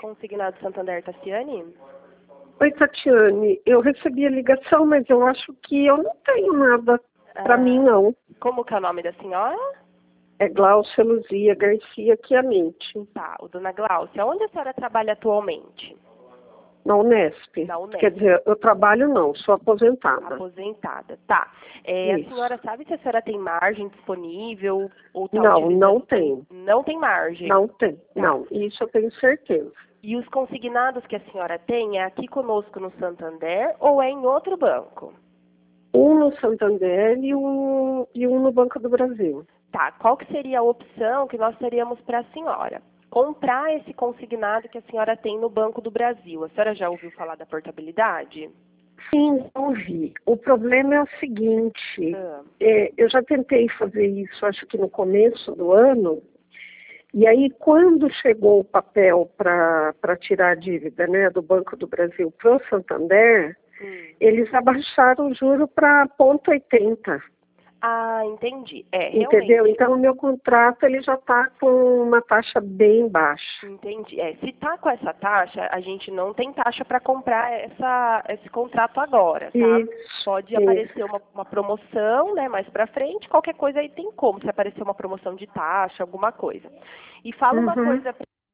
consignado Santander, Tassiane? Oi, Tatiane. Eu recebi a ligação, mas eu acho que eu não tenho nada para mim, não. Como que é o nome da senhora? É Gláucia Luzia Garcia Chiamente. Tá, o dona Gláucia, onde a senhora trabalha atualmente? Na Unesp. Na Unesp. Quer dizer, eu trabalho não, sou aposentada. Aposentada, tá. A senhora sabe se a senhora tem margem disponível? Ou tá Não, não tem. Não tem margem? Não tem, Tá. não. Isso eu tenho certeza. E os consignados que a senhora tem é aqui conosco no Santander ou é em outro banco? Um no Santander e um no Banco do Brasil. Tá, qual que seria a opção que nós teríamos para a senhora? Comprar esse consignado que a senhora tem no Banco do Brasil. A senhora já ouviu falar da portabilidade? Sim, ouvi. O problema é o seguinte, eu já tentei fazer isso, acho que no começo do ano, e aí quando chegou o papel para tirar a dívida, né, do Banco do Brasil para o Santander, eles abaixaram o juro para 0,80. Ah, entendi. Entendeu? Então, o meu contrato ele já está com uma taxa bem baixa. Entendi. Se está com essa taxa, a gente não tem taxa para comprar esse contrato agora, tá? Isso, Pode aparecer uma promoção, né, mais para frente, qualquer coisa aí tem como, se aparecer uma promoção de taxa, alguma coisa. E fala uma coisa,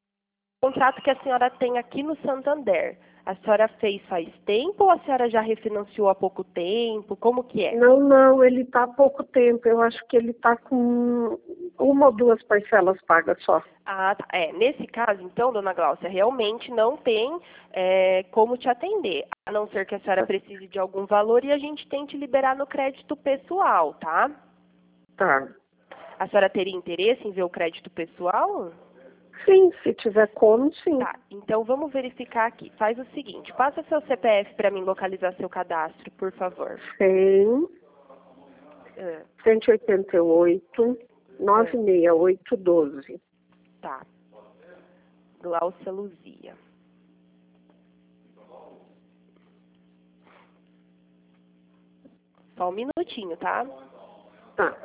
o contrato que a senhora tem aqui no Santander, a senhora fez faz tempo ou a senhora já refinanciou há pouco tempo? Como que é? Não, ele está há pouco tempo. Eu acho que ele está com uma ou duas parcelas pagas só. Ah, tá. Nesse caso, então, dona Gláucia, realmente não tem como te atender, a não ser que a senhora precise de algum valor e a gente tente liberar no crédito pessoal, tá? Tá. A senhora teria interesse em ver o crédito pessoal? Sim, se tiver como, sim. Tá, então vamos verificar aqui. Faz o seguinte, passa seu CPF para mim localizar seu cadastro, por favor. 188, 96812. Tá. Gláucia Luzia. Só um minutinho, tá? Tá.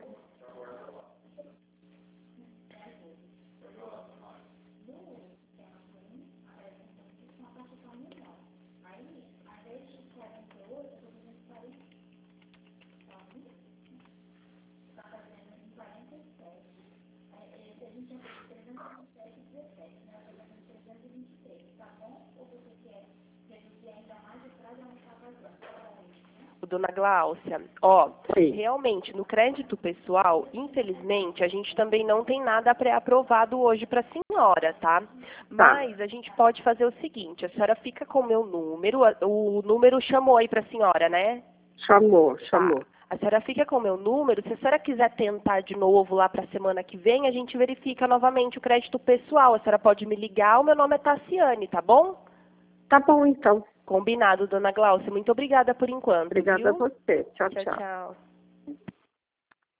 Dona Gláucia, realmente, no crédito pessoal, infelizmente, a gente também não tem nada pré-aprovado hoje para a senhora, tá? Mas a gente pode fazer o seguinte, a senhora fica com o meu número, o número chamou aí para a senhora, né? Chamou. A senhora fica com o meu número, se a senhora quiser tentar de novo lá para a semana que vem, a gente verifica novamente o crédito pessoal. A senhora pode me ligar, o meu nome é Tassiane, tá bom? Tá bom, então. Combinado, dona Gláucia. Muito obrigada por enquanto. Obrigada viu? a você. Tchau. Tchau.